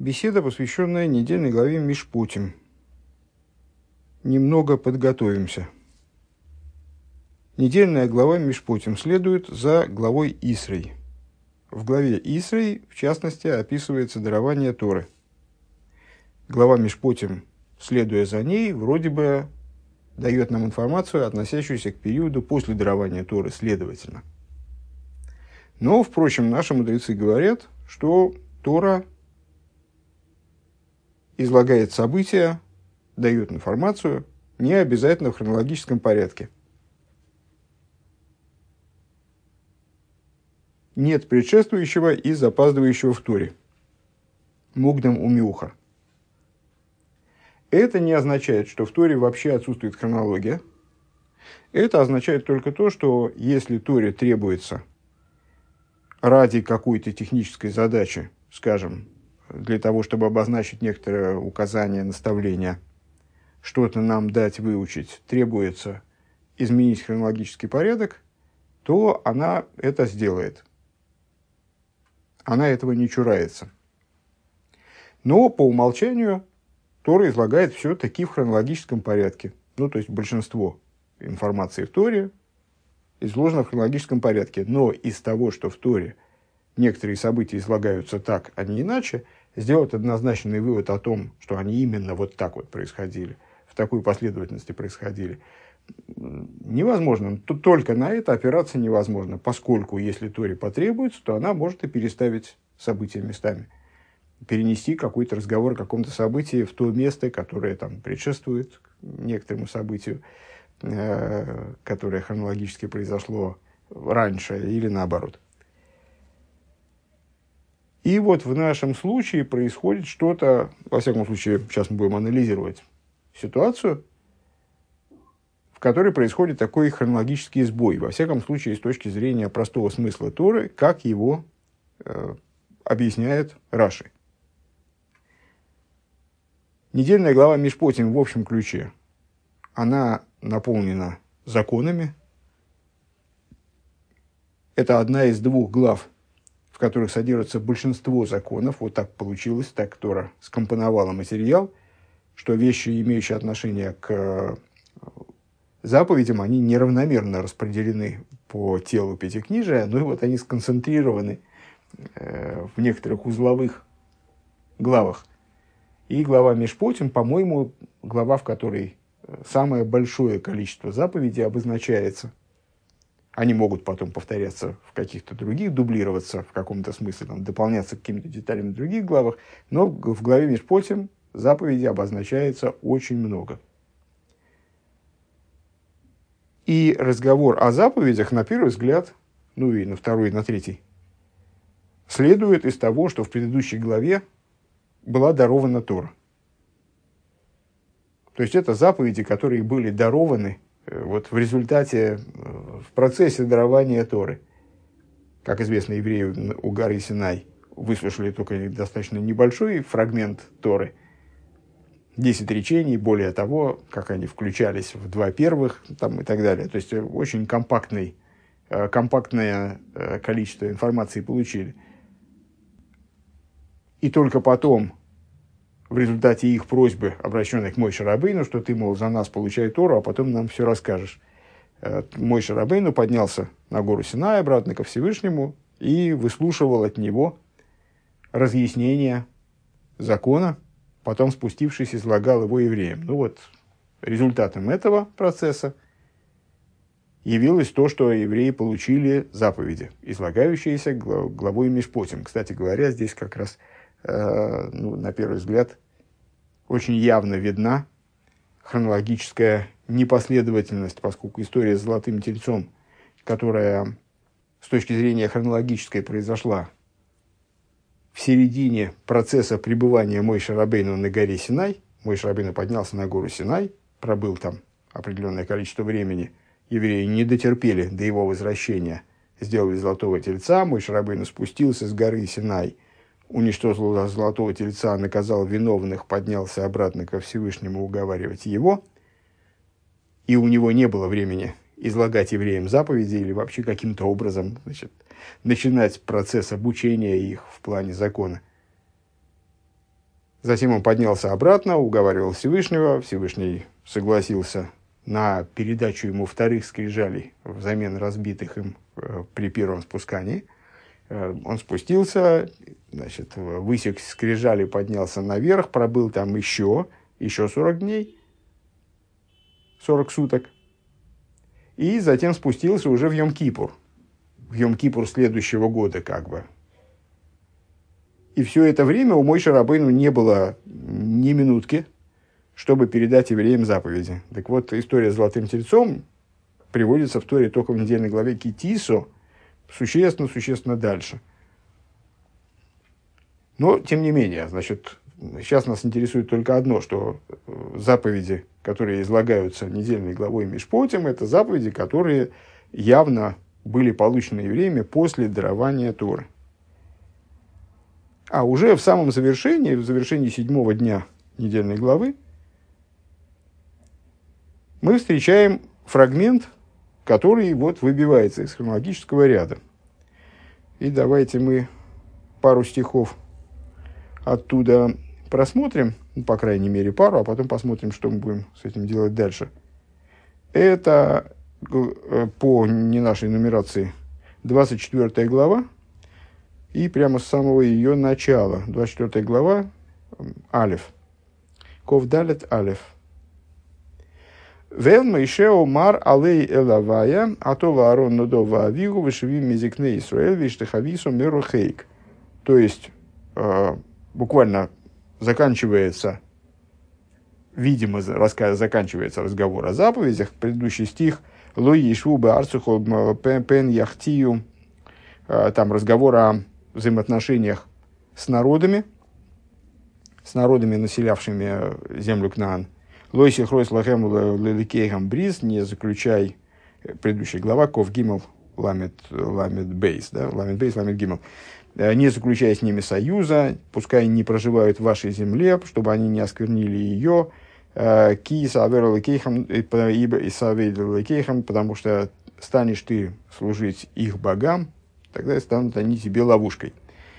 Беседа, посвященная недельной главе Мишпотим. Немного подготовимся. Недельная глава Мишпотим следует за главой Исрей. В главе Исрей, в частности, описывается дарование Торы. Глава Мишпотим, следуя за ней, вроде бы дает нам информацию, относящуюся к периоду после дарования Торы, следовательно. Но, впрочем, наши мудрецы говорят, что Тора излагает события, дает информацию, не обязательно в хронологическом порядке. Нет предшествующего и запаздывающего в Торе. Мукдам умиухар. Это не означает, что в Торе вообще отсутствует хронология. Это означает только то, что если Торе требуется ради какой-то технической задачи, скажем, для того, чтобы обозначить некоторое указание, наставление, что-то нам дать, выучить, требуется изменить хронологический порядок, то она это сделает. Она этого не чурается. Но по умолчанию Тора излагает все-таки в хронологическом порядке. То есть большинство информации в Торе изложено в хронологическом порядке. Но из того, что в Торе некоторые события излагаются так, а не иначе, сделать однозначный вывод о том, что они именно вот так вот происходили, в такой последовательности происходили, невозможно. Только на это опираться невозможно, поскольку если Торе потребуется, то она может и переставить события местами, перенести какой-то разговор о каком-то событии в то место, которое там предшествует некоторому событию, которое хронологически произошло раньше или наоборот. И вот в нашем случае происходит что-то, во всяком случае, сейчас мы будем анализировать ситуацию, в которой происходит такой хронологический сбой, во всяком случае, с точки зрения простого смысла Торы, как его объясняет Раши. Недельная глава Мишпотим в общем ключе, она наполнена законами. Это одна из двух глав, в которых содержится большинство законов. Вот так получилось, так Тора скомпоновала материал, что вещи, имеющие отношение к заповедям, они неравномерно распределены по телу пятикнижия, но вот они сконцентрированы в некоторых узловых главах. И глава Мишпотим, по-моему, глава, в которой самое большое количество заповедей обозначается. Они могут потом повторяться в каких-то других, дублироваться в каком-то смысле, дополняться какими-то деталями в других главах, но в главе Мишпотим заповедей обозначается очень много. И разговор о заповедях, на первый взгляд, и на второй, и на третий, следует из того, что в предыдущей главе была дарована Тора. То есть это заповеди, которые были дарованы в результате, в процессе дарования Торы. Как известно, евреи у горы Синай выслушали только достаточно небольшой фрагмент Торы, 10 речений, более того, как они включались в 2 первых и так далее. То есть очень компактное количество информации получили. И только потом, в результате их просьбы, обращенной к Моше Рабейну, что ты, мол, за нас получай Тору, а потом нам все расскажешь. Моше Рабейну поднялся на гору Синай обратно ко Всевышнему и выслушивал от него разъяснение закона, потом, спустившись, излагал его евреям. Результатом этого процесса явилось то, что евреи получили заповеди, излагающиеся главой Мишпотим. Кстати говоря, здесь как раз на первый взгляд, очень явно видна хронологическая непоследовательность, поскольку история с золотым тельцом, которая с точки зрения хронологической произошла в середине процесса пребывания Моше Рабейну на горе Синай. Моше Рабейну поднялся на гору Синай, пробыл там определенное количество времени. Евреи не дотерпели до его возвращения, сделали золотого тельца. Моше Рабейну спустился с горы Синай, уничтожил золотого тельца, наказал виновных, поднялся обратно ко Всевышнему уговаривать его. И у него не было времени излагать евреям заповеди или вообще каким-то образом начинать процесс обучения их в плане закона. Затем он поднялся обратно, уговаривал Всевышнего. Всевышний согласился на передачу ему вторых скрижалей взамен разбитых им при первом спускании. Он спустился, значит, высек скрижали, поднялся наверх, пробыл там еще 40 дней, 40 суток. И затем спустился уже в Йом-Кипур. В Йом-Кипур следующего года как бы. И все это время у Мойше Рабейну не было ни минутки, чтобы передать евреям заповеди. Так вот, история с Золотым Тельцом приводится в Торе только в недельной главе Китисо, существенно дальше. Но, тем не менее, значит, сейчас нас интересует только одно, что заповеди, которые излагаются недельной главой Мишпотим, это заповеди, которые явно были получены евреями после дарования Торы. А уже в самом завершении, в завершении 7-го дня недельной главы, мы встречаем фрагмент, который вот выбивается из хронологического ряда. И давайте мы пару стихов оттуда просмотрим, ну, по крайней мере пару, а потом посмотрим, что мы будем с этим делать дальше. Это по не нашей нумерации 24 глава, и прямо с самого ее начала, 24 глава, Алеф. Ков Далет Алеф. Вел Моше омар алей элавая, а то ваарон нодова авигу вышивим мизикне Исраэль виштехавису миру хейк. То есть, буквально заканчивается, видимо, заканчивается разговор о заповедях. Предыдущий стих «Ло ешву беарцухо пен яхтию». Там разговор о взаимоотношениях с народами, населявшими землю Кнаан. «Лойси хройс лахем леликейхам бриз», не заключай, предыдущая глава, Ков Гимел, ламет бейс, да, ламет бейс, ламет Гимел. «Не заключая с ними союза, пускай не проживают в вашей земле, чтобы они не осквернили ее, ки савер леликейхам, ибо и савер леликейхам, потому что станешь ты служить их богам, тогда станут они тебе ловушкой».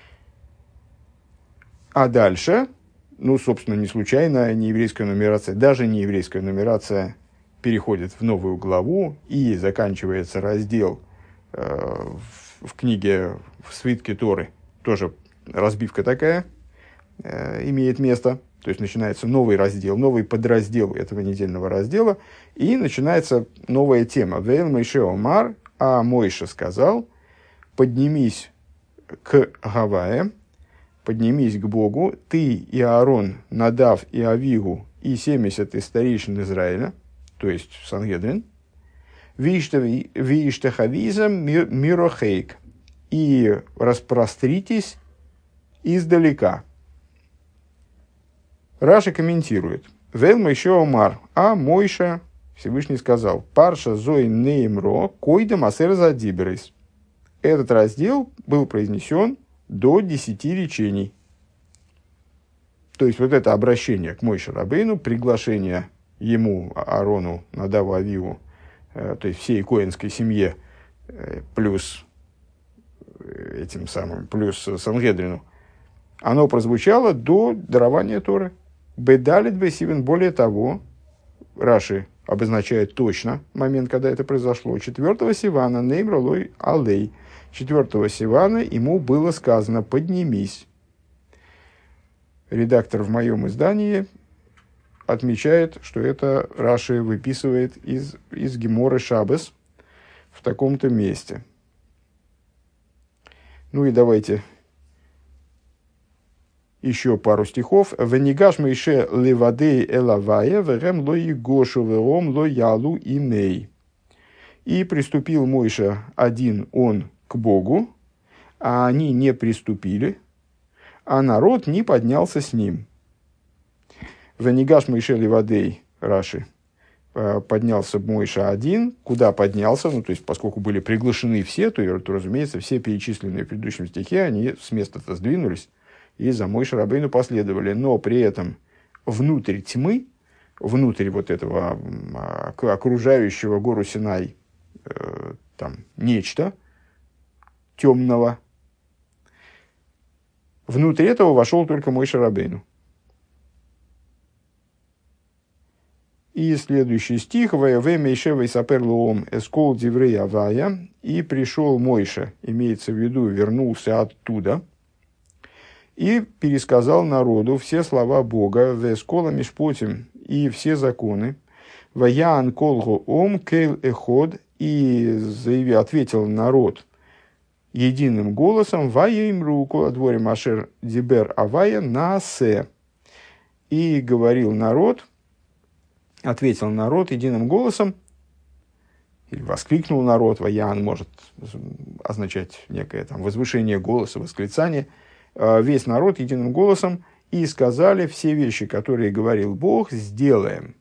А дальше, ну, собственно, не случайно нееврейская нумерация, даже нееврейская нумерация переходит в новую главу, и заканчивается раздел в книге, в свитке Торы, тоже разбивка такая имеет место. То есть начинается новый раздел, новый подраздел этого недельного раздела, и начинается новая тема. «Вейл Моше омар», а Мойша сказал: «Поднимись к Гавае, поднимись к Богу, ты и Аарон, Надав и Авигу, и 70 из старейшин Израиля», то есть Сангедрин, «Вииштахавизам мирохейк», и распростритесь издалека. Раши комментирует: «Вел Моше омар», а Мойша, Всевышний, сказал: «Парша зой неймро койдам асер задиберис». Этот раздел был произнесен до 10 речений. То есть, вот это обращение к Мойше Рабейну, приглашение ему, Аарону, Надаву, Авиву, то есть всей коэнской семье, плюс этим самым, плюс Сангедрину, оно прозвучало до дарования Торы. Бедалит бесивен, более того, Раши обозначает точно момент, когда это произошло. 4 Сивана, неймролой алей. 4 Сивана ему было сказано: «Поднимись». Редактор в моем издании отмечает, что это Раши выписывает из Геморы Шабес в таком-то месте. Ну и давайте еще пару стихов. «Венигаш Моше левадей элавая, вэрэм ло егошу вэром ло ялу имей». И приступил Мойша один он к Богу, а они не приступили, а народ не поднялся с ним. «Венигаш Моше левадей», Раши, поднялся Мойша один. Куда поднялся? Ну, то есть, поскольку были приглашены все, то, разумеется, все перечисленные в предыдущем стихе, они с места-то сдвинулись и за Мойше Рабейну последовали. Но при этом внутрь тьмы, внутрь вот этого окружающего гору Синай там нечто темного, внутрь этого вошел только Мойше Рабейну. И следующий стих. «Ваявэ Мейше вейсапер лоом эскол диврей авая». И пришел Мойше, имеется в виду, вернулся оттуда, и пересказал народу все слова Бога, «Вэскола мишпотим», и все законы, «Ваян колгу ом кейл эход», и ответил народ единым голосом, «Ваимру коладворе машер дибер авая наасе». И говорил народ, ответил народ единым голосом, или воскликнул народ, «Ваян» может означать некое там возвышение голоса, восклицание, весь народ единым голосом, и сказали все вещи, которые говорил Бог, сделаем.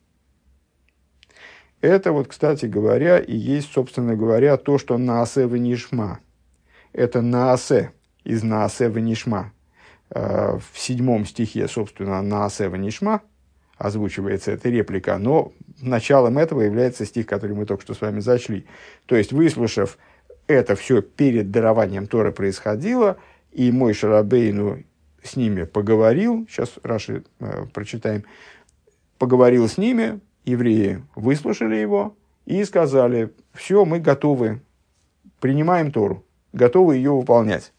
Это вот, кстати говоря, и есть, собственно говоря, то, что наасе венишма. Это наасе, из наасе венишма. В 7 стихе, собственно, наасе венишма озвучивается эта реплика, но началом этого является стих, который мы только что с вами зачли. То есть, выслушав это все перед дарованием Торы происходило, и Мойше Рабейну с ними поговорил, сейчас Раши прочитаем, поговорил с ними, евреи выслушали его и сказали, все, мы готовы, принимаем Тору, готовы ее выполнять.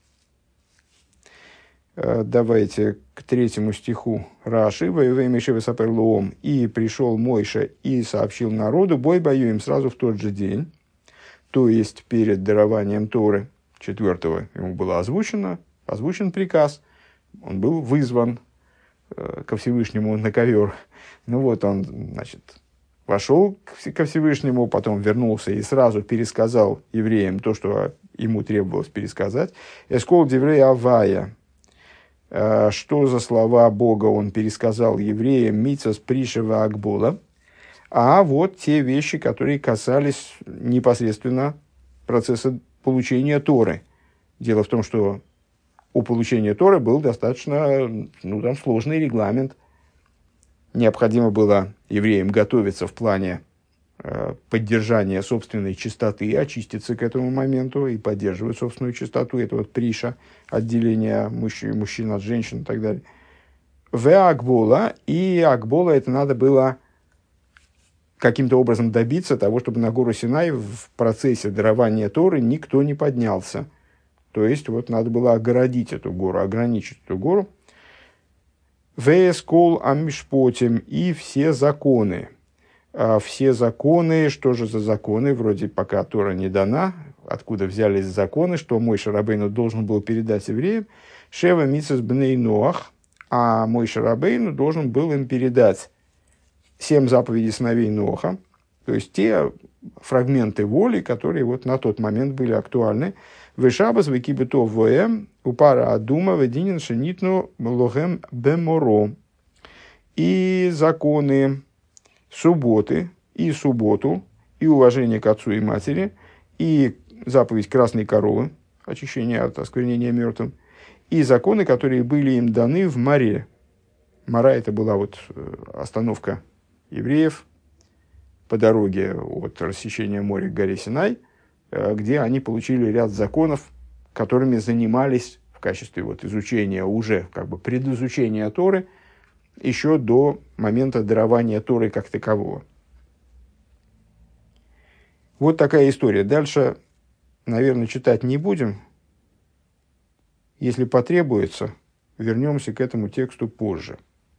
Давайте к 3 стиху Раши. «И пришел Мойше и сообщил народу, бой бою им сразу в тот же день», то есть перед дарованием Торы, 4-го ему было озвучен приказ, он был вызван ко Всевышнему на ковер. Ну вот он, значит, вошел ко Всевышнему, потом вернулся и сразу пересказал евреям то, что ему требовалось пересказать. «Эскол диврей авая». Что за слова Бога он пересказал евреям, мицас пришева акбола, а вот те вещи, которые касались непосредственно процесса получения Торы. Дело в том, что у получения Торы был достаточно сложный регламент. Необходимо было евреям готовиться в плане поддержания собственной чистоты, очиститься к этому моменту и поддерживать собственную чистоту. Это вот приша, отделение мужчин от женщин и так далее. Акбола, и Акбола это надо было каким-то образом добиться того, чтобы на гору Синай в процессе дарования Торы никто не поднялся. То есть, вот надо было огородить эту гору, ограничить эту гору. Вэскол амишпотим, и все законы. Все законы, что же за законы, вроде пока Тора не дана, откуда взялись законы, что Мойше Рабейну должен был передать евреям, Шева мицвос бней Ноах, а Мойше Рабейну должен был им передать 7 заповедей сыновей Ноаха, то есть те фрагменты воли, которые вот на тот момент были актуальны. Вешабас векибетов воэм, упара адума вединин шенитну лохем беморо. И законы субботы, и субботу, и уважение к отцу и матери, и заповедь красной коровы, очищение от осквернения мертвым, и законы, которые были им даны в море. Мара — это была вот остановка евреев по дороге от рассечения моря к горе Синай, где они получили ряд законов, которыми занимались в качестве вот изучения, уже как бы предизучения Торы, еще до момента дарования Торы как такового. Вот такая история. Дальше, наверное, читать не будем. Если потребуется, вернемся к этому тексту позже.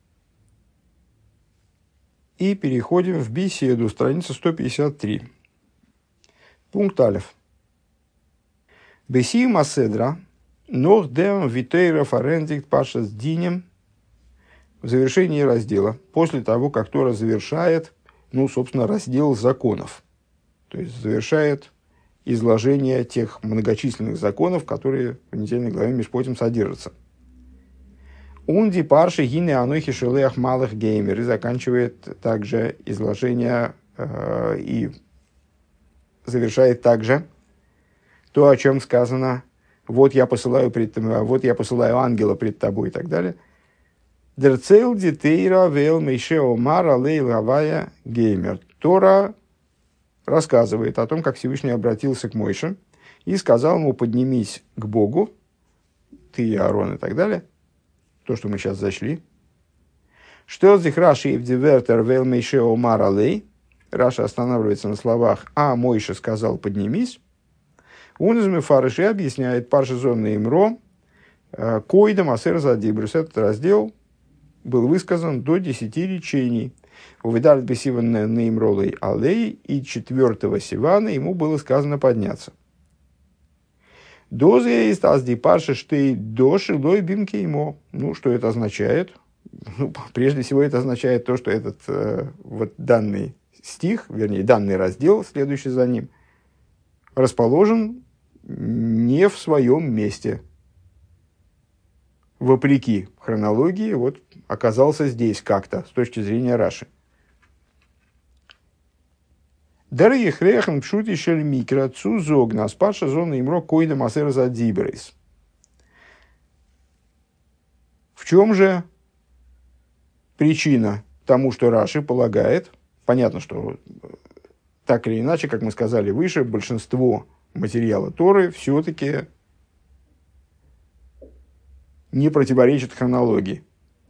И переходим в беседу, страница 153. Пункт алеф. Бесию маседра, нох дем витейра форензик паша с динем. В завершении раздела, после того, как Тора завершает, собственно, раздел законов. То есть, завершает изложение тех многочисленных законов, которые в недельной главе Мишпотим содержатся. Унди парши гине анохи шелеах малых геймер. И заканчивает также изложение и завершает также то, о чем сказано: вот я посылаю ангела пред тобой и так далее. Дерцейл дитейра вел мейшео мара лейл гавая геймер. Тора рассказывает о том, как Всевышний обратился к Мойше и сказал ему: поднимись к Богу, ты и Аарон и так далее. То, что мы сейчас зачли. Что здесь Раши и в дивертер вел Мейше Омар Алей? Раша останавливается на словах «А Мойша сказал, поднимись». Он из Мефарыши объясняет Парша Зон Имро Койдам Асер Задибрус. Этот раздел был высказан до 10 речений. Увидали бесиван Неймролой Алей, и 4-го Сивана ему было сказано подняться. Доза есть азди Парша штей доши лой бимки ему. Ну, что это означает? Ну, прежде всего, это означает то, что этот вот данный стих, вернее, данный раздел, следующий за ним, расположен не в своем месте. Вопреки хронологии, вот оказался здесь как-то, с точки зрения Раши. Дары хрехан пшути шель микро цу зогна спарша зона имро койда масер задибрейс. В чем же причина тому, что Раши полагает? Понятно, что так или иначе, как мы сказали выше, большинство материала Торы все-таки не противоречит хронологии.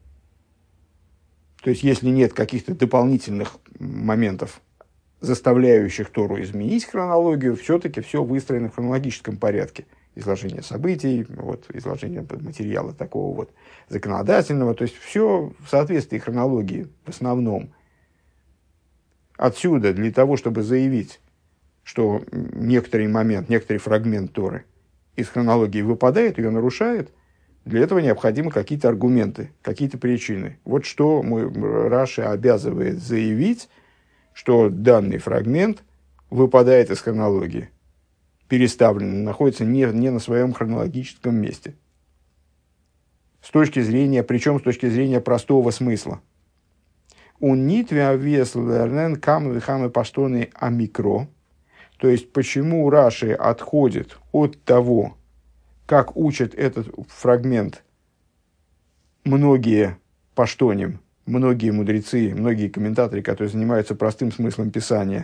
То есть, если нет каких-то дополнительных моментов, заставляющих Тору изменить хронологию, все-таки все выстроено в хронологическом порядке. Изложение событий, вот, изложение материала такого вот законодательного. То есть, все в соответствии хронологии в основном. Отсюда, для того, чтобы заявить, что некоторый момент, некоторый фрагмент Торы из хронологии выпадает, ее нарушает, для этого необходимы какие-то аргументы, какие-то причины. Вот что Раши обязывает заявить, что данный фрагмент выпадает из хронологии, переставлен, находится не на своем хронологическом месте. С точки зрения, причем с точки зрения простого смысла. Он нитвя вес лернен кам вихамы паштоны амикро. То есть, почему Раши отходит от того, как учат этот фрагмент многие паштоним, многие мудрецы, многие комментаторы, которые занимаются простым смыслом Писания.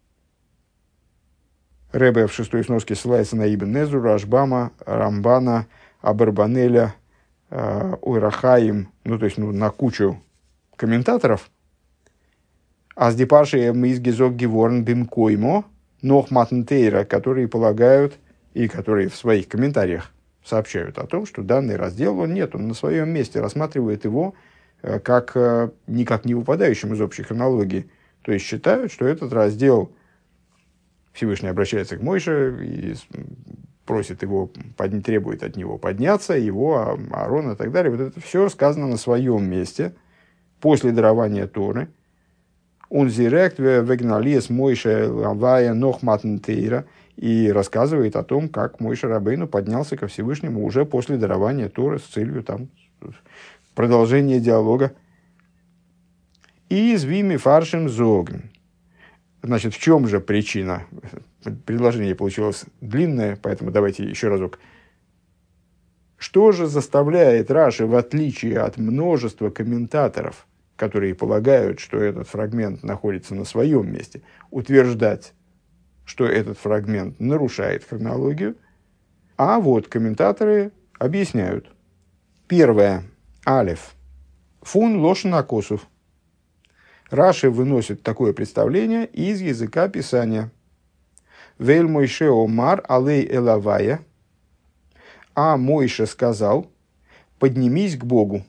Ребе в 6-й сноске ссылается на Ибн Эзру, Рашбама, Рамбана, Абарбанеля, Ойрахаим, ну, то есть на кучу комментаторов. А с депаршей из Гизок Геворн Бимкоймо, Нохматнтейра, которые полагают и которые в своих комментариях сообщают о том, что данный раздел, он на своем месте, рассматривает его как никак не выпадающим из общей хронологии. То есть считают, что этот раздел, Всевышний обращается к Мойше и просит его, требует от него подняться, его, Аарона и так далее. Вот это все сказано на своем месте после дарования Торы. Он зирект вегналиес Мойше лавая нохматнтейра, и рассказывает о том, как Мойше Рабейну поднялся ко Всевышнему уже после дарования Торы с целью там продолжения диалога. И звими фаршем зогн. Значит, в чем же причина? Предложение получилось длинное, поэтому давайте еще разок. Что же заставляет Раши, в отличие от множества комментаторов, которые полагают, что этот фрагмент находится на своем месте, утверждать, что этот фрагмент нарушает хронологию, а вот комментаторы объясняют. Первое. Алеф. Фун лошен акосов. Раши выносит такое представление из языка Писания. Вейль Мойше Омар алей элавая. А Мойше сказал, поднимись к Богу.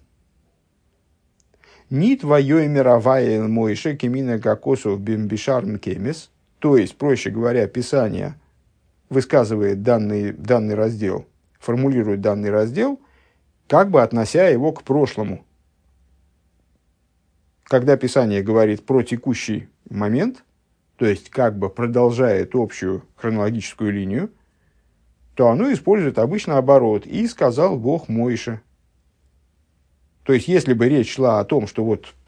Ни твое мировая Мойше кемина кокосов бимбишар мкемис. То есть, проще говоря, Писание высказывает данный раздел, формулирует данный раздел, как бы относя его к прошлому. Когда Писание говорит про текущий момент, то есть как бы продолжает общую хронологическую линию, то оно использует обычно оборот. И сказал Бог Мойше. То есть, если бы речь шла о том, что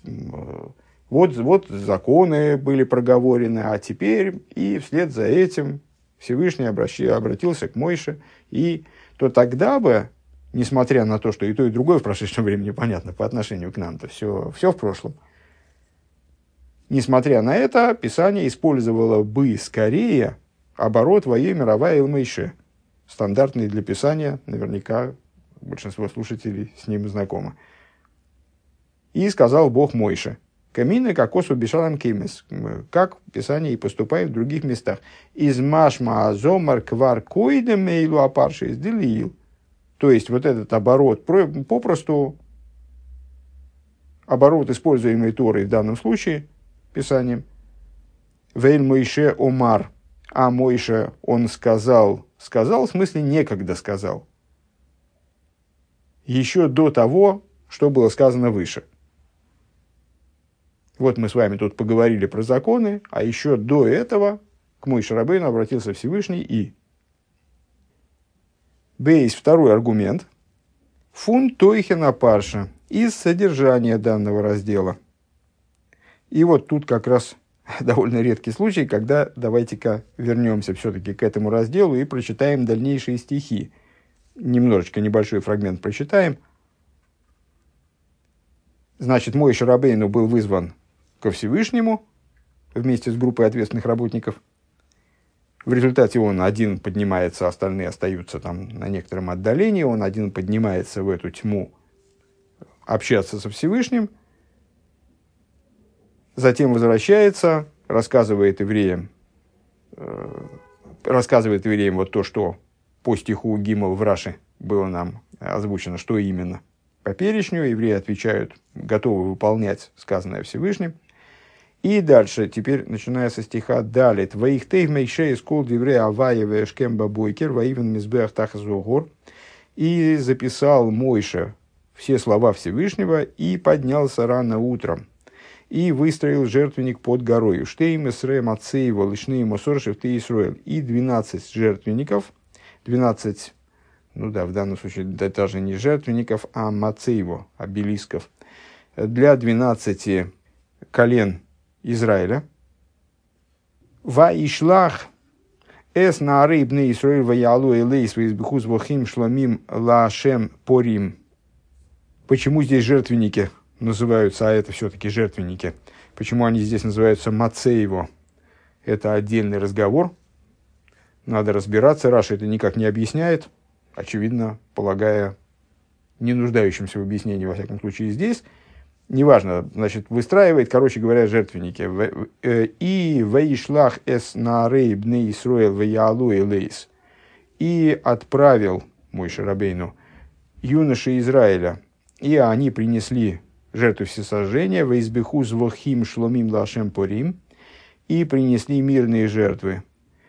вот законы были проговорены, а теперь и вслед за этим Всевышний обратился к Мойше, то тогда бы, несмотря на то, что и то, и другое в прошедшем времени, понятно, по отношению к нам-то все в прошлом, несмотря на это, Писание использовало бы скорее оборот «Вае мировая эл Мойше», стандартный для Писания, наверняка большинство слушателей с ним знакомы. И сказал Бог Мойше: камины кокосу бешалам кеймес, как Писание и поступает в других местах. Из машма азомар квар койда мейлу апарши из делиил. То есть, вот этот оборот, попросту оборот, используемый Торой в данном случае, Писанием. Вейль Мойше омар, а Мойше он сказал, в смысле некогда сказал. Еще до того, что было сказано выше. Вот мы с вами тут поговорили про законы, а еще до этого к Моше Рабейну обратился Всевышний и... Бейс, второй аргумент. Фун тойхена парша, из содержания данного раздела. И вот тут как раз довольно редкий случай, когда давайте-ка вернемся все-таки к этому разделу и прочитаем дальнейшие стихи. Немножечко небольшой фрагмент прочитаем. Значит, Моше Рабейну был вызван ко Всевышнему вместе с группой ответственных работников. В результате он один поднимается, остальные остаются там на некотором отдалении. Он один поднимается в эту тьму общаться со Всевышним. Затем возвращается, рассказывает евреям вот то, что по стиху Гимл в Раши было нам озвучено, что именно. По перечню евреи отвечают, готовы выполнять сказанное Всевышним. И дальше, теперь, начиная со стиха «Далит». «Ваихтейв мейшей скол диврей авая вэшкем бабойкер, ваивен мизбех тахазогор». И записал Мойше все слова Всевышнего и поднялся рано утром. И выстроил жертвенник под горою. «Штейм эсрэ мацеева лишней мосоршев ты Исруэль». И 12 жертвенников, 12, ну да, в данном случае даже не жертвенников, а мацеево, обелисков, для 12 колен Израиля. Ва ишлах эс на рыбный Исраиль ваялу элейс визбихуз вахим шломим лашем порим. Почему здесь жертвенники называются, а это все-таки жертвенники? Почему они здесь называются мацеево? Это отдельный разговор. Надо разбираться. Раша это никак не объясняет. Очевидно, полагая не нуждающимся в объяснении, во всяком случае, здесь. Неважно, значит, выстраивает, короче говоря, жертвенники. И вейшлах эс нарей бней Исруэл веялу элейс. И отправил Моше Рабейну юноши Израиля, и они принесли жертву всесожжения, вейзбеху звохим шломим лашем порим, и принесли мирные жертвы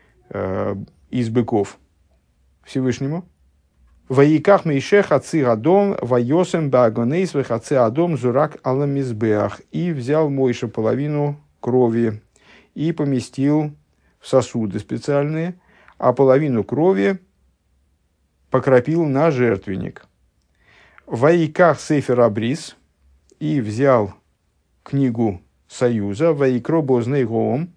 из быков Всевышнему. Ваиках мейшех аци адом вайосем багонейс вехаци адом зурак аламизбеах. И взял Мойше половину крови и поместил в сосуды специальные, а половину крови покропил на жертвенник. Ваиках сейфер абрис. И взял книгу Союза, Ваикро бозней гоом,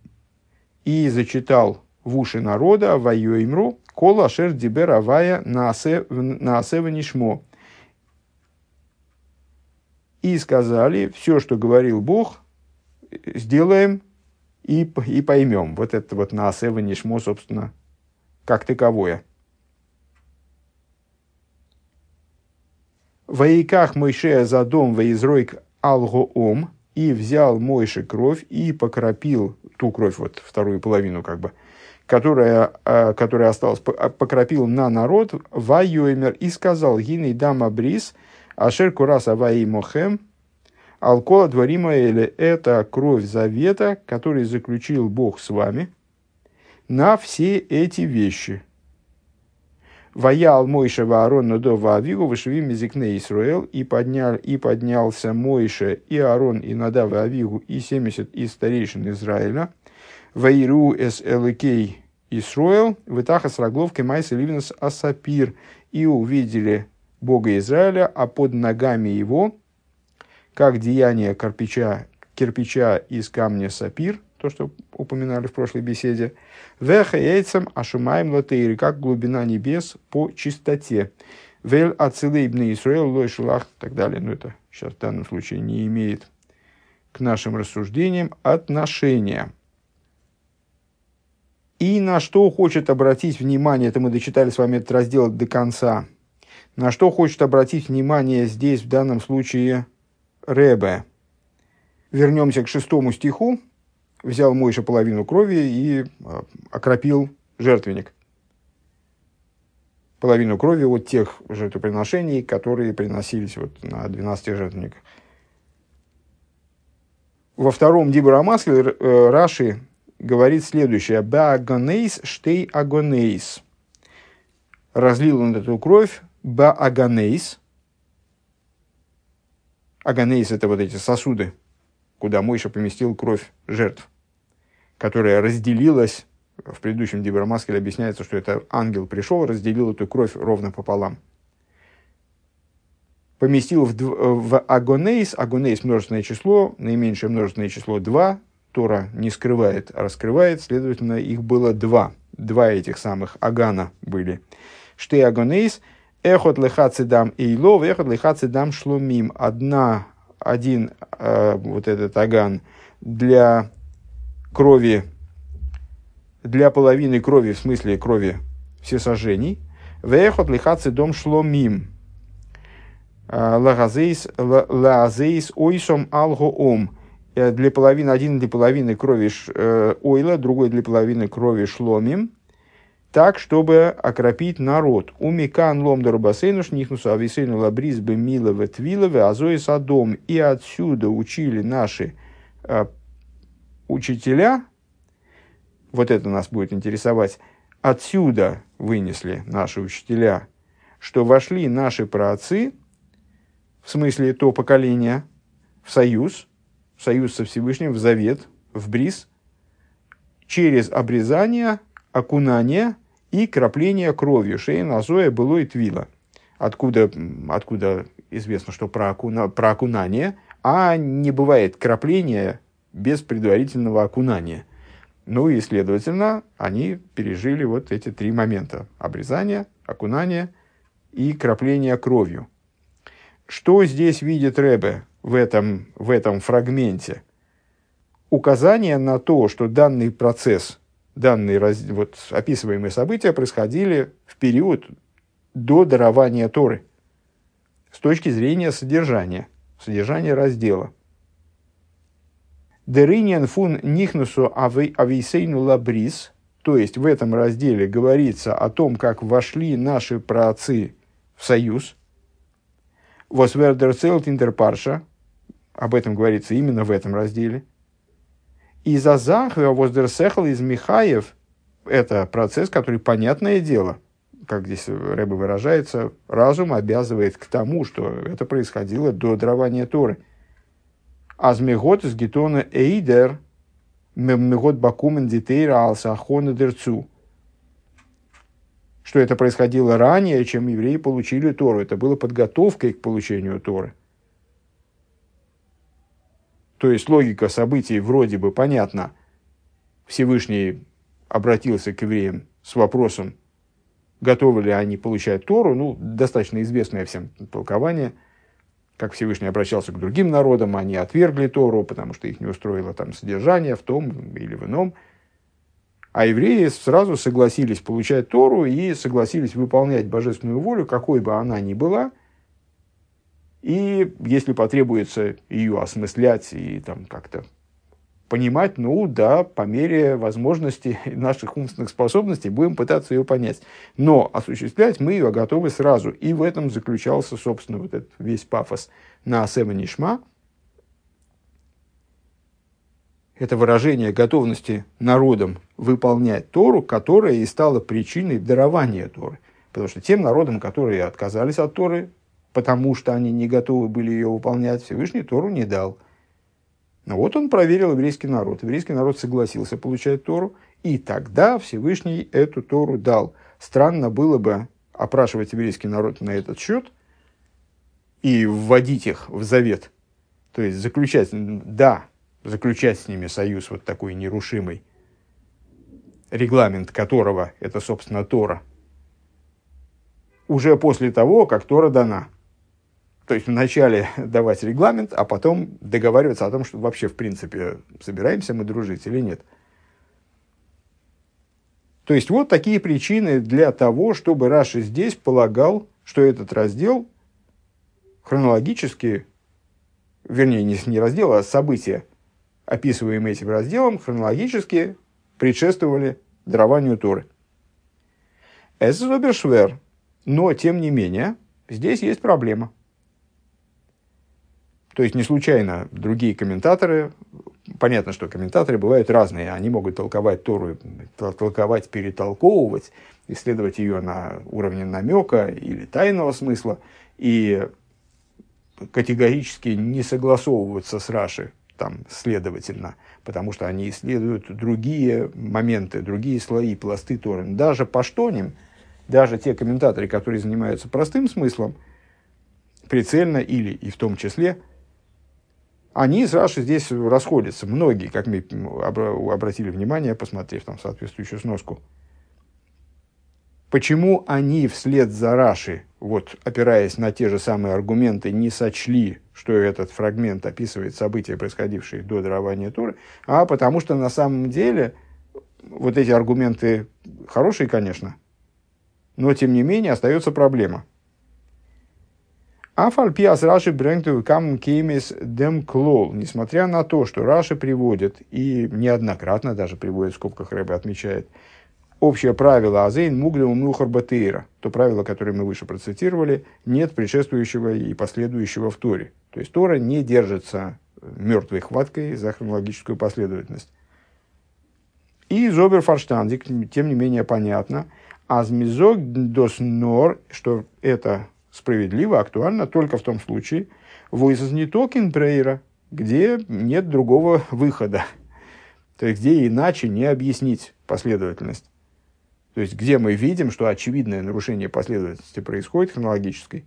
и зачитал в уши народа, Вайоимру, Кола шер дибер авая наасева нишмо. И сказали, все, что говорил Бог, сделаем и поймем. Вот это вот наасева нишмо, собственно, как таковое. Ваиках Мойше задом ваизройк алгоом, и взял Мойше кровь и покропил ту кровь, вот вторую половину как бы, которая осталась, покропил на народ, вайоймер, и сказал, гиней дама брис, ашер курас аваи мохем, алкола дворима или это кровь завета, который заключил Бог с вами, на все эти вещи. Ваял Мойше ваарон нодо ваавигу вышевим мизикне Исруэл, и поднялся Мойше и Аарон и Надав и Авигу и 70 из старейшин Израиля. Ваиру эс эликей Исруэл вытаха с рогловкой майс ливнес асапир, и увидели Бога Израиля, а под ногами его, как деяние кирпича из камня сапир, то, что упоминали в прошлой беседе, веха яйцам ашумаем латейри, как глубина небес по чистоте, вель ацилейбный Исруэл лой шелах, и так далее. Но это сейчас в данном случае не имеет к нашим рассуждениям отношения. И на что хочет обратить внимание, это мы дочитали с вами этот раздел до конца, на что хочет обратить внимание здесь в данном случае Ребе. Вернемся к 6 стиху. Взял Мойша половину крови и окропил жертвенник. Половину крови от тех жертвоприношений, которые приносились вот на 12 жертвенниках. Во втором Дибур ха-Маскиль Раши говорит следующее. «Бааганейс штей агонейс». Разлил он эту кровь. Бааганейс. Аганейс – это вот эти сосуды, куда Мойша поместил кровь жертв, которая разделилась. В предыдущем Дибур ха-Маскиль объясняется, что это ангел пришел, разделил эту кровь ровно пополам. Поместил в агонейс. Агонейс – множественное число, наименьшее множественное число 2. Тора не скрывает, а раскрывает, следовательно, их было 2. 2 этих самых агана были. Штей агонейс – эхот лехацидам эйлов, эхот лехацидам шломим. Один вот этот аган для крови, для половины крови, в смысле крови всесожжений. Вехот лехацидам шломим. Лаазейс ойсом алгоом. Для половины, один для половины крови ойла, другой для половины крови шломим. Так, чтобы окропить народ. Умикан лом дарубасейну шнихнусу ависейну лабриз бы милове твилове азои садом. И отсюда учили наши учителя, вот это нас будет интересовать, отсюда вынесли наши учителя, что вошли наши праотцы, в смысле то поколение, в союз со Всевышним, в завет, в бриз, через обрезание, окунание и кропление кровью. Шейн азоя было и твила. Откуда известно, что про окунание, а не бывает кропления без предварительного окунания. Ну и, следовательно, они пережили вот эти 3 момента. Обрезание, окунание и кропление кровью. Что здесь видит Ребе в этом фрагменте? Указание на то, что данный процесс, описываемые события происходили в период до дарования Торы, с точки зрения содержания раздела. Дериньян фун нихнусу авейсейну лабрис, то есть в этом разделе говорится о том, как вошли наши праотцы в союз. Восвердерцелт интерпарша, об этом говорится именно в этом разделе. И за захва воздерсехал из Михаев, это процесс, который, понятное дело, как здесь Ребе выражается, разум обязывает к тому, что это происходило до дарования Торы. Азмегот из гетона эйдер мегот бакумен дитейра алсахона дерцу. Что это происходило ранее, чем евреи получили Тору. Это было подготовкой к получению Торы. То есть логика событий вроде бы понятна. Всевышний обратился к евреям с вопросом, готовы ли они получать Тору. Ну, достаточно известное всем толкование, как Всевышний обращался к другим народам, они отвергли Тору, потому что их не устроило там содержание в том или в ином. А евреи сразу согласились получать Тору и согласились выполнять божественную волю, какой бы она ни была. И если потребуется ее осмыслять и там как-то понимать, ну да, по мере возможности наших умственных способностей будем пытаться ее понять. Но осуществлять мы ее готовы сразу. И в этом заключался, собственно, вот этот весь пафос Наасем венишма. Это выражение готовности народам выполнять Тору, которая и стала причиной дарования Торы. Потому что тем народам, которые отказались от Торы, потому что они не готовы были ее выполнять, Всевышний Тору не дал. Но вот он проверил еврейский народ. Еврейский народ согласился получать Тору, и тогда Всевышний эту Тору дал. Странно было бы опрашивать еврейский народ на этот счет и вводить их в завет. То есть заключать с ними союз вот такой нерушимый, регламент которого это, собственно, Тора, уже после того, как Тора дана. То есть вначале давать регламент, а потом договариваться о том, что вообще, в принципе, собираемся мы дружить или нет. То есть вот такие причины для того, чтобы Раши здесь полагал, что этот раздел хронологически вернее, не раздела, а события, описываемые этим разделом, хронологически предшествовали дарованию Торы. Эсэзобершвер. Но, тем не менее, здесь есть проблема. То есть, не случайно другие комментаторы, понятно, что комментаторы бывают разные, они могут толковать Тору, толковать, перетолковывать, исследовать ее на уровне намека или тайного смысла, и категорически не согласовываться с Раши, там, следовательно, потому что они исследуют другие моменты, другие слои, пласты Торы. Даже паштоним, даже те комментаторы, которые занимаются простым смыслом, прицельно или и в том числе, они с Раши здесь расходятся. Многие, как мы обратили внимание, посмотрев там соответствующую сноску. Почему они вслед за Раши, вот, опираясь на те же самые аргументы, не сочли, что этот фрагмент описывает события, происходившие до дарования Торы, а потому что на самом деле вот эти аргументы хорошие, конечно, но тем не менее остается проблема. Афальпиас Раши брэнгту кам кеймис дем клол. Несмотря на то, что Раши приводит, и неоднократно даже приводит, в скобках Рэбе отмечает, общее правило азейн мугдем мухар батейра, то правило, которое мы выше процитировали, нет предшествующего и последующего в Торе. То есть Тора не держится мертвой хваткой за хронологическую последовательность. И зобер фарштандик, тем не менее понятно, азмизог дос нор, что это справедливо, актуально только в том случае, войсознитокин прейра, где нет другого выхода, то есть где иначе не объяснить последовательность. То есть где мы видим, что очевидное нарушение последовательности происходит хронологической.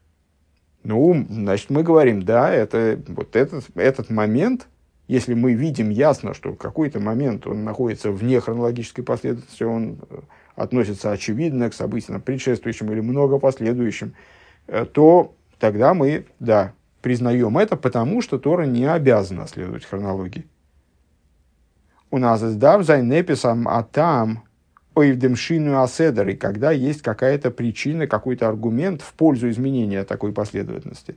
Ну, значит, мы говорим, да, это вот этот момент, если мы видим ясно, что какой-то момент он находится вне хронологической последовательности, он относится очевидно к событиям предшествующим или много последующим, то тогда мы, да, признаем это, потому что Тора не обязана следовать хронологии. У нас сдав зайнеписам атам ойвдемшину аседер, и когда есть какая-то причина, какой-то аргумент в пользу изменения такой последовательности.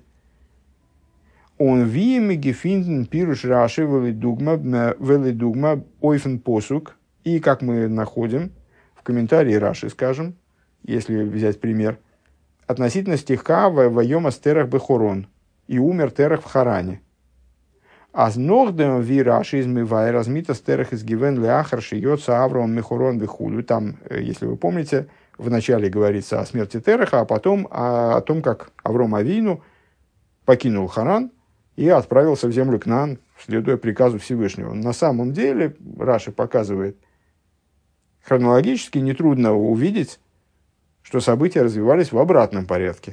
Он виеми гефинден пируш раши велидугма ойфен посук, и как мы находим в комментарии Раши, скажем, если взять пример, относительно стиха «Вайома стерах бехорон» и «Умер терах в Харане». «Аз нохдем ви Раши измывай размита стерах из гивен леахар шиется Авраам мехорон бехулю». Там, если вы помните, вначале говорится о смерти Тераха, а потом о том, как Авром Авину покинул Харан и отправился в землю Кнаан, следуя приказу Всевышнего. На самом деле, Раши показывает, хронологически нетрудно увидеть, что события развивались в обратном порядке.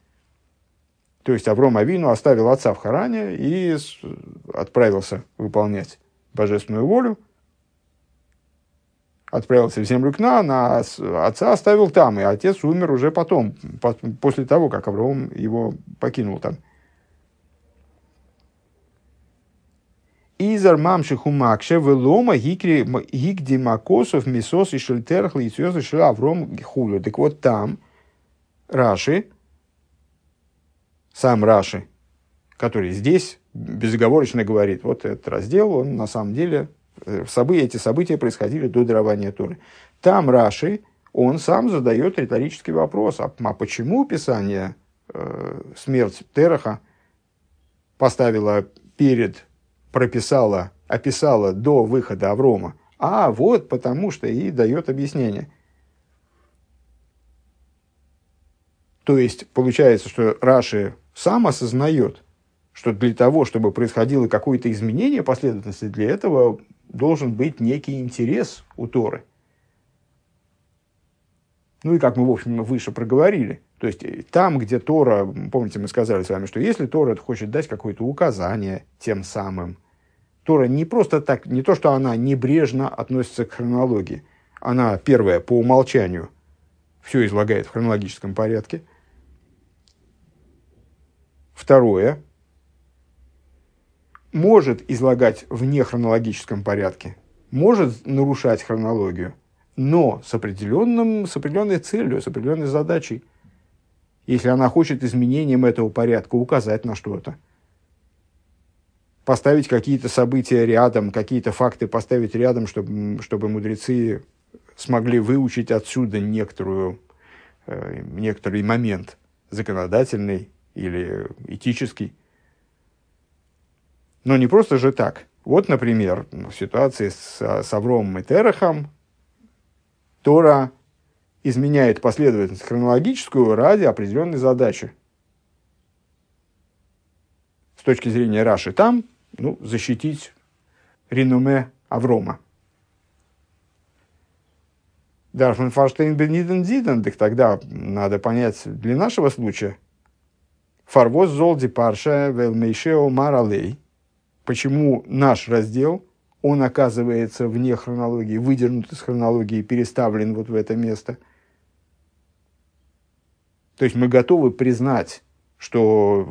То есть Авром Авину оставил отца в Харане и отправился выполнять божественную волю, отправился в землю Кнаан, а отца оставил там, и отец умер уже потом, после того, как Авраам его покинул там. Изар мамшиху макше велома гигди макосов мисос и шельтерх лицёз и шел Авром хулю. Так вот там Раши, сам Раши, который здесь безоговорочно говорит, вот этот раздел, он на самом деле, эти события происходили до дарования Торы. Там Раши, он сам задает риторический вопрос, а почему Писание смерть Тераха поставило перед, прописала, описала до выхода Аврома? А вот потому что и дает объяснение. То есть получается, что Раши сам осознает, что для того, чтобы происходило какое-то изменение последовательности, для этого должен быть некий интерес у Торы. Ну и как мы, в общем, выше проговорили, то есть там, где Тора, помните, мы сказали с вами, что если Тора хочет дать какое-то указание тем самым, Тора не просто так, не то, что она небрежно относится к хронологии, она первая по умолчанию все излагает в хронологическом порядке. Второе, может излагать в нехронологическом порядке, может нарушать хронологию, но с определенной целью, с определенной задачей. Если она хочет изменением этого порядка указать на что-то, поставить какие-то события рядом, какие-то факты поставить рядом, чтобы мудрецы смогли выучить отсюда некоторый момент законодательный или этический. Но не просто же так. Вот, например, в ситуации с Авромом и Терахом Тора изменяет последовательность хронологическую ради определенной задачи. С точки зрения Раши там, защитить реноме Аврома. Дарфман Фарштейн Бениден Диден, так тогда надо понять для нашего случая. Фарвоз Золди Парша Велмейшео Маралей. Почему наш раздел, он оказывается вне хронологии, выдернут из хронологии, переставлен вот в это место. То есть мы готовы признать, что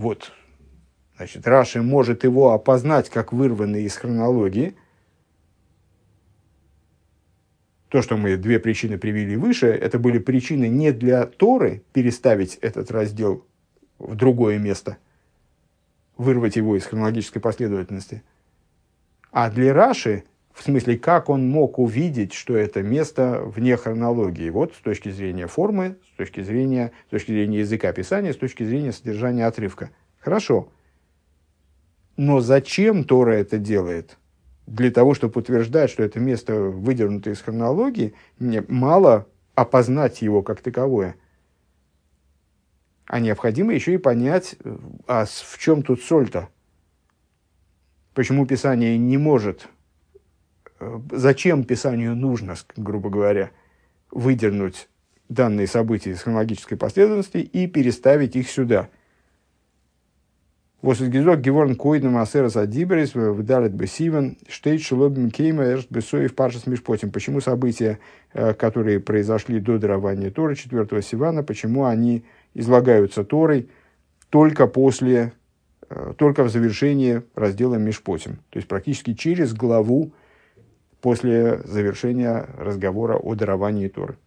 Раши может его опознать как вырванный из хронологии. То, что мы две причины привели выше, это были причины не для Торы переставить этот раздел в другое место, вырвать его из хронологической последовательности, а для Раши, в смысле, как он мог увидеть, что это место вне хронологии, вот с точки зрения формы, с точки зрения языка Писания, с точки зрения содержания отрывка. Хорошо. Но зачем Тора это делает? Для того, чтобы утверждать, что это место выдернуто из хронологии, мне мало опознать его как таковое. А необходимо еще и понять, в чем тут соль-то. Почему Писание не может, зачем Писанию нужно, грубо говоря, выдернуть данные события из хронологической последовательности и переставить их сюда. Восгизок Геворн Койдем Асерас Адиберис вдалит Бесивен Штейт Шелобим Кейма Эршт Бесоев Паршас Мишпотим. Почему события, которые произошли до дарования Торы 4-го Сивана, почему они излагаются Торой только в завершении раздела Мишпотим, то есть практически через главу после завершения разговора о даровании Торы.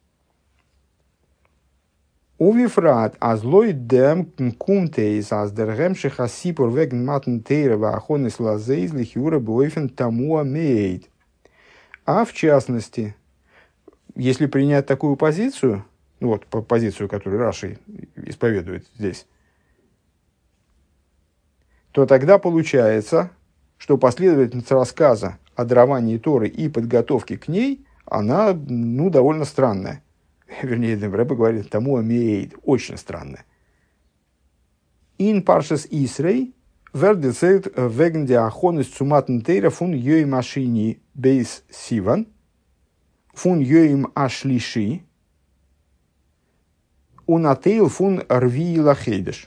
Увифрат азлой дем кумтейс аздергем шехасипур веген матн тейрева ахонис лазейз лихюра бойфен тамуа мейд. А в частности, если принять такую позицию, позицию, которую Раши исповедует здесь, то тогда получается, что последовательность рассказа о даровании Торы и подготовке к ней, она, довольно странная. Вернее, Рэбе говорит, тому амеид, очень странная. Ин паршас Исрей, вердецейт веген диахонис цуматн тейра фун йой машини бейс сиван, фун йоим ашлиши, унатейл фун рви лахейдеш.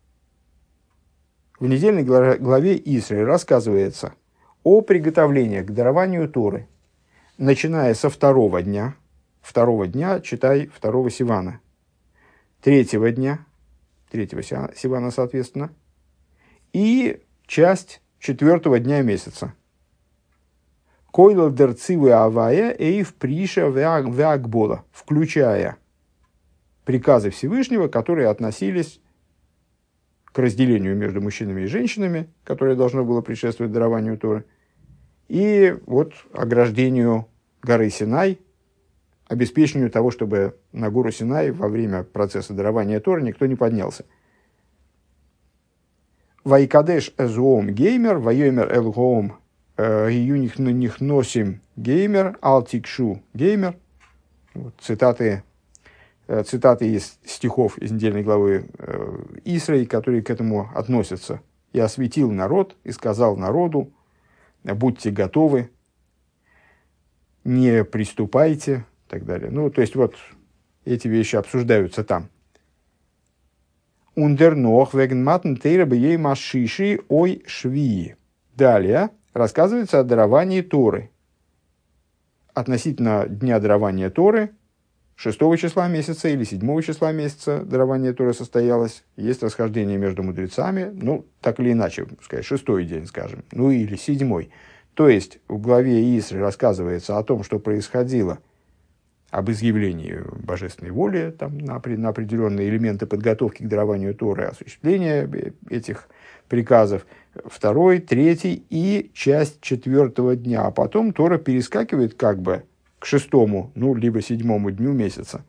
В недельной главе Исрей рассказывается о приготовлении к дарованию Торы, начиная со второго дня, читай, второго Сивана, третьего Сивана, соответственно, и часть четвертого дня месяца. Койлов дерцивы авая эйв приша веакбола, включая приказы Всевышнего, которые относились к разделению между мужчинами и женщинами, которое должно было предшествовать дарованию Торы, и ограждению горы Синай, обеспечению того, чтобы на гору Синай во время процесса дарования Торы никто не поднялся. Вайкадеш эзуом геймер, вайомер элгоом июних носим геймер, алтикшу геймер. Цитаты из стихов из недельной главы Исрей, которые к этому относятся. «И осветил народ, и сказал народу, будьте готовы, не приступайте», и так далее. То есть, эти вещи обсуждаются там. «Ундернох веген матн тейра бей машиши ой швии». Далее рассказывается о даровании Торы. Относительно дня дарования Торы, 6 числа месяца или 7 числа месяца дарование Торы состоялось. Есть расхождение между мудрецами, так или иначе, сказать, 6-й день, скажем, или 7-й. То есть, в главе Исры рассказывается о том, что происходило об изъявлении божественной воли там, на определенные элементы подготовки к дарованию Торы, осуществления этих приказов, 2, 3 и часть 4 дня. А потом Тора перескакивает как бы к 6, либо 7 дню месяца.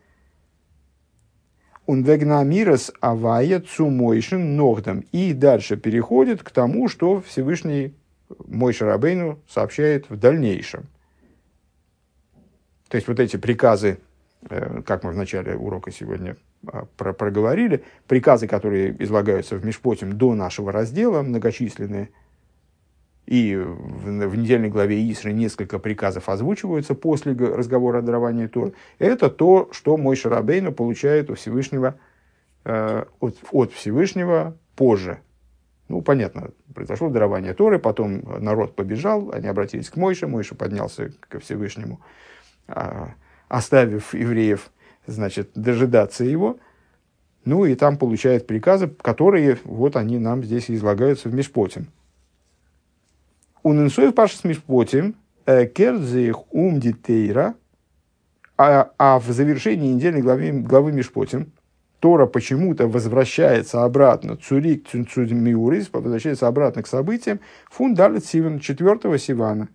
«Унвегнамирас авая цумойшин ногдам». И дальше переходит к тому, что Всевышний Моше Рабейну сообщает в дальнейшем. То есть, вот эти приказы, как мы в начале урока сегодня проговорили, приказы, которые излагаются в Мишпотим до нашего раздела, многочисленные, и в недельной главе Исры несколько приказов озвучиваются после разговора о даровании Торы, это то, что Моше Рабейну получает у Всевышнего, от Всевышнего позже. Понятно, произошло дарование Торы, потом народ побежал, они обратились к Моше, Моше поднялся ко Всевышнему, оставив евреев, дожидаться его. И там получает приказы, которые вот они нам здесь излагаются в Мишпотим. Унынсоев пашас Мишпотим кердзеих умдитейра, а в завершении недельной главы Мишпотим Тора почему-то возвращается обратно, цурик цунцудмиурис, возвращается обратно к событиям, фундалит сиван, 4 Сивана.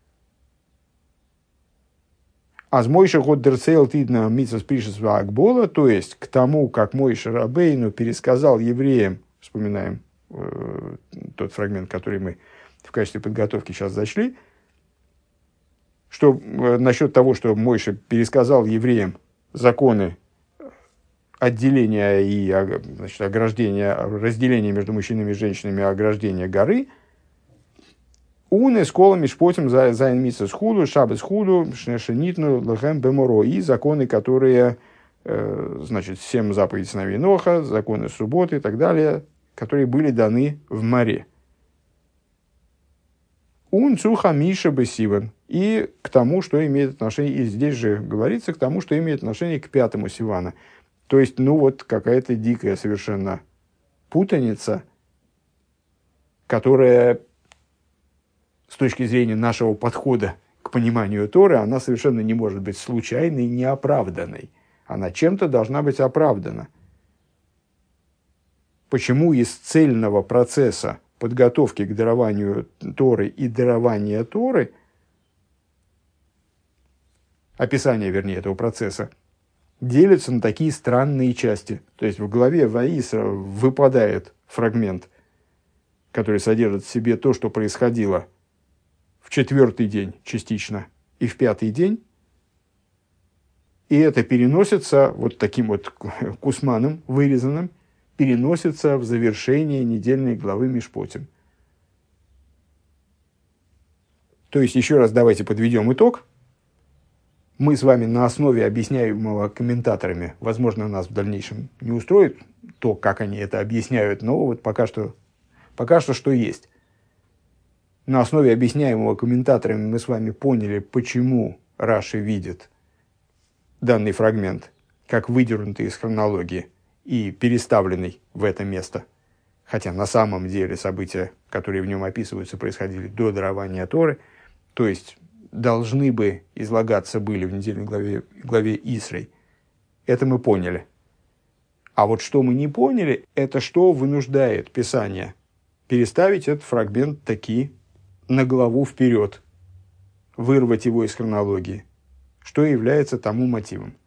Аз Мойше год дерцейл тидна митцвос пришес ваагбола, то есть к тому, как Моше Рабейну пересказал евреям, вспоминаем тот фрагмент, который мы в качестве подготовки сейчас зачли, что насчет того, что Моше пересказал евреям законы отделения и ограждения, разделения между мужчинами и женщинами, ограждения горы, уны с колами шпотим зайн митцвос худу, шабес худу, шнешенитну лэхэм бэморо, и законы, которые, 7 заповедей сыновей Ноха, законы субботы и так далее, которые были даны в море. Ун цуха миша бесиван, и к тому, что имеет отношение, и здесь же говорится, к тому, что имеет отношение к 5 Сивана. То есть, какая-то дикая совершенно путаница, которая с точки зрения нашего подхода к пониманию Торы, она совершенно не может быть случайной, неоправданной. Она чем-то должна быть оправдана. Почему из цельного процесса подготовки к дарованию Торы и дарования Торы, описание, этого процесса, делится на такие странные части? То есть в главе Ваисра выпадает фрагмент, который содержит в себе то, что происходило в 4-й день частично и в 5-й день, и это переносится вот таким вот кусманом вырезанным, переносится в завершение недельной главы Мишпотим. То есть, еще раз давайте подведем итог. Мы с вами на основе объясняемого комментаторами, возможно, нас в дальнейшем не устроит то, как они это объясняют, но вот пока что есть. На основе объясняемого комментаторами мы с вами поняли, почему Раши видит данный фрагмент как выдернутый из хронологии и переставленный в это место. Хотя на самом деле события, которые в нем описываются, происходили до дарования Торы, то есть должны бы излагаться были в недельной главе Исрой. Это мы поняли. А вот что мы не поняли, это что вынуждает Писание переставить этот фрагмент таки на главу вперед, вырвать его из хронологии, что является тому мотивом.